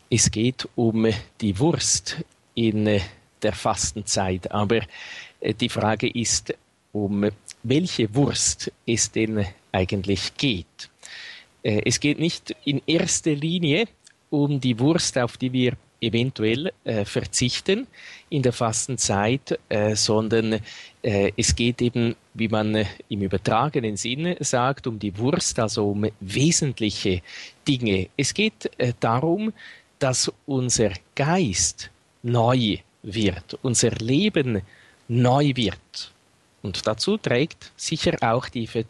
Es geht um die Wurst in der Fastenzeit, aber die Frage ist, um welche Wurst es denn eigentlich geht. Es geht nicht in erster Linie um die Wurst, auf die wir eventuell verzichten in der Fastenzeit, sondern es geht eben, wie man im übertragenen Sinne sagt, um die Wurst, also um wesentliche Dinge. Es geht darum, dass unser Geist neu wird, unser Leben neu wird. Und dazu trägt sicher auch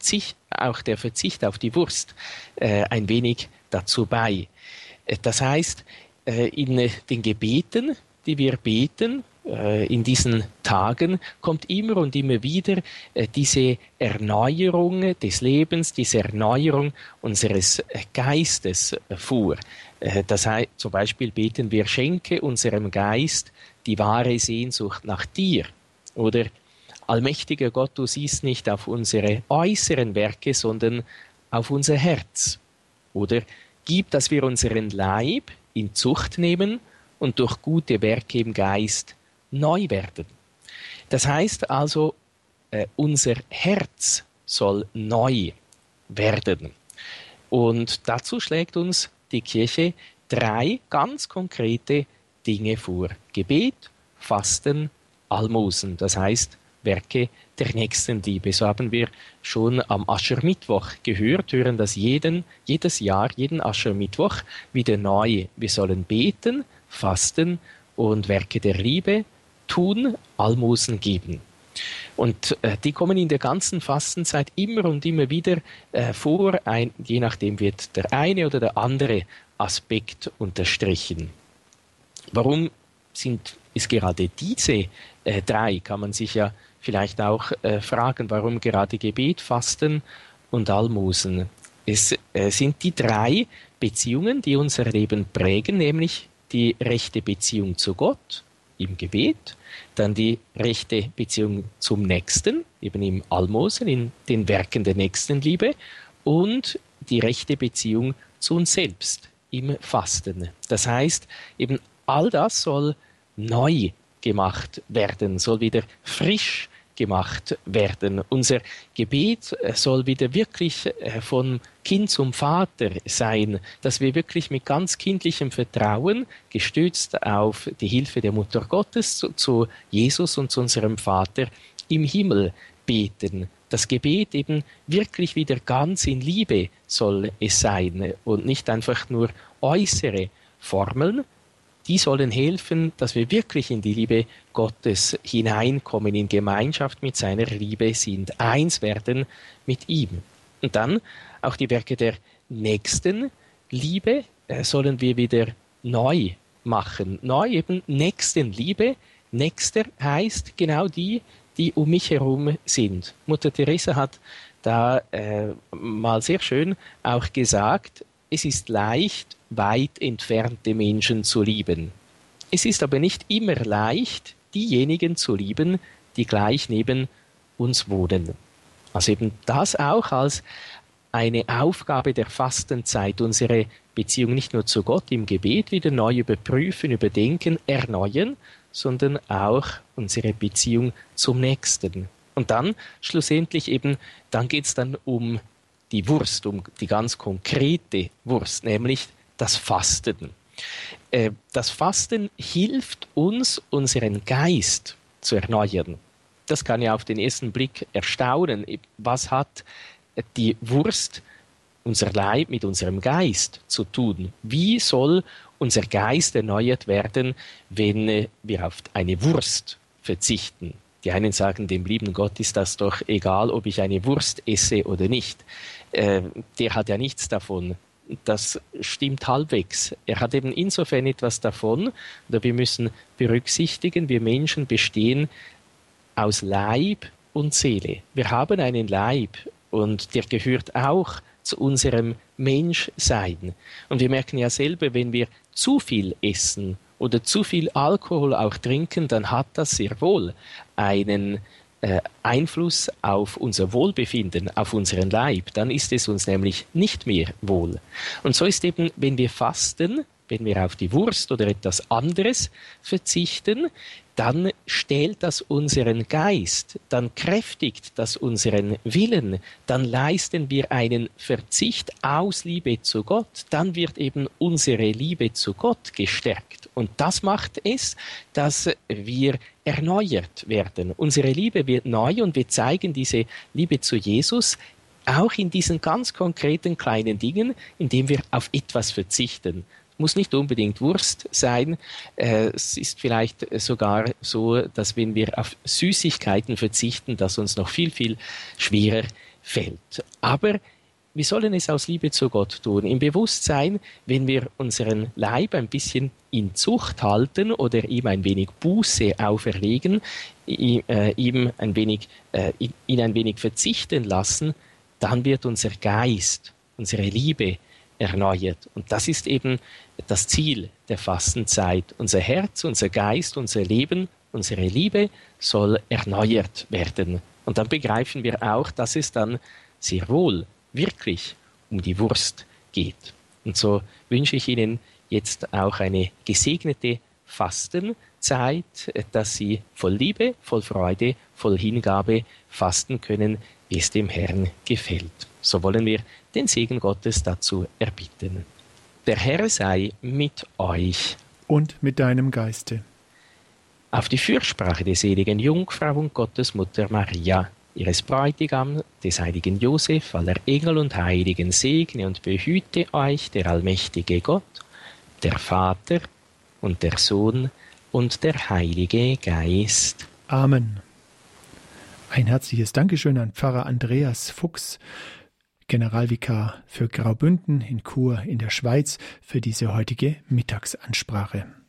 der Verzicht auf die Wurst ein wenig dazu bei. Das heißt, in den Gebeten, die wir beten, in diesen Tagen, kommt immer und immer wieder diese Erneuerung des Lebens, diese Erneuerung unseres Geistes vor. Das heißt, zum Beispiel beten wir, schenke unserem Geist die wahre Sehnsucht nach dir. Oder allmächtiger Gott, du siehst nicht auf unsere äußeren Werke, sondern auf unser Herz. Oder gib, dass wir unseren Leib in Zucht nehmen und durch gute Werke im Geist neu werden. Das heißt also, unser Herz soll neu werden. Und dazu schlägt uns die Kirche 3 ganz konkrete Dinge vor. Gebet, Fasten, Almosen. Das heißt, Werke der Nächstenliebe. So haben wir schon am Aschermittwoch gehört, hören das jedes Jahr, jeden Aschermittwoch wieder neu. Wir sollen beten, fasten und Werke der Liebe tun, Almosen geben. Und die kommen in der ganzen Fastenzeit immer und immer wieder vor, je nachdem wird der eine oder der andere Aspekt unterstrichen. Warum ist gerade diese 3, kann man sich ja vielleicht auch fragen, warum gerade Gebet, Fasten und Almosen. Es sind die 3 Beziehungen, die unser Leben prägen, nämlich die rechte Beziehung zu Gott im Gebet, dann die rechte Beziehung zum Nächsten, eben im Almosen, in den Werken der Nächstenliebe, und die rechte Beziehung zu uns selbst im Fasten. Das heißt, eben all das soll neu gemacht werden, soll wieder frisch gemacht werden. Unser Gebet soll wieder wirklich vom Kind zum Vater sein, dass wir wirklich mit ganz kindlichem Vertrauen, gestützt auf die Hilfe der Mutter Gottes, zu Jesus und zu unserem Vater im Himmel beten. Das Gebet eben wirklich wieder ganz in Liebe soll es sein und nicht einfach nur äußere Formeln. Die sollen helfen, dass wir wirklich in die Liebe Gottes hineinkommen, in Gemeinschaft mit seiner Liebe sind, eins werden mit ihm. Und dann auch die Werke der Nächstenliebe sollen wir wieder neu machen. Neu eben Nächstenliebe. Nächster heißt genau die um mich herum sind. Mutter Teresa hat da mal sehr schön auch gesagt, es ist leicht, weit entfernte Menschen zu lieben. Es ist aber nicht immer leicht, diejenigen zu lieben, die gleich neben uns wohnen. Also eben das auch als eine Aufgabe der Fastenzeit, unsere Beziehung nicht nur zu Gott im Gebet wieder neu überprüfen, überdenken, erneuern, sondern auch unsere Beziehung zum Nächsten. Und dann schlussendlich eben, dann geht es dann um die Wurst, um die ganz konkrete Wurst, nämlich das Fasten. Das Fasten hilft uns, unseren Geist zu erneuern. Das kann ja auf den ersten Blick erstaunen. Was hat die Wurst, unser Leib, mit unserem Geist zu tun? Wie soll unser Geist erneuert werden, wenn wir auf eine Wurst verzichten? Die einen sagen, dem lieben Gott ist das doch egal, ob ich eine Wurst esse oder nicht. Der hat ja nichts davon. Das stimmt halbwegs. Er hat eben insofern etwas davon, oder wir müssen berücksichtigen, wir Menschen bestehen aus Leib und Seele. Wir haben einen Leib und der gehört auch zu unserem Menschsein. Und wir merken ja selber, wenn wir zu viel essen oder zu viel Alkohol auch trinken, dann hat das sehr wohl einen Einfluss auf unser Wohlbefinden, auf unseren Leib. Dann ist es uns nämlich nicht mehr wohl. Und so ist eben, wenn wir fasten, wenn wir auf die Wurst oder etwas anderes verzichten, dann stählt das unseren Geist, dann kräftigt das unseren Willen, dann leisten wir einen Verzicht aus Liebe zu Gott, dann wird eben unsere Liebe zu Gott gestärkt. Und das macht es, dass wir erneuert werden. Unsere Liebe wird neu und wir zeigen diese Liebe zu Jesus auch in diesen ganz konkreten kleinen Dingen, indem wir auf etwas verzichten. Muss nicht unbedingt Wurst sein. Es ist vielleicht sogar so, dass wenn wir auf Süßigkeiten verzichten, dass uns noch viel, viel schwerer fällt. Aber wir sollen es aus Liebe zu Gott tun. Im Bewusstsein, wenn wir unseren Leib ein bisschen in Zucht halten oder ihm ein wenig Buße auferlegen, ihn ein wenig verzichten lassen, dann wird unser Geist, unsere Liebe erneuert. Und das ist eben das Ziel der Fastenzeit. Unser Herz, unser Geist, unser Leben, unsere Liebe soll erneuert werden. Und dann begreifen wir auch, dass es dann sehr wohl wirklich um die Wurst geht. Und so wünsche ich Ihnen jetzt auch eine gesegnete Fastenzeit, dass Sie voll Liebe, voll Freude, voll Hingabe fasten können, wie es dem Herrn gefällt. So wollen wir den Segen Gottes dazu erbitten. Der Herr sei mit euch. Und mit deinem Geiste. Auf die Fürsprache der seligen Jungfrau und Gottesmutter Maria, ihres Bräutigams, des heiligen Josef, aller Engel und Heiligen, segne und behüte euch der allmächtige Gott, der Vater und der Sohn und der Heilige Geist. Amen. Ein herzliches Dankeschön an Pfarrer Andreas Fuchs, Generalvikar für Graubünden in Chur in der Schweiz, für diese heutige Mittagsansprache.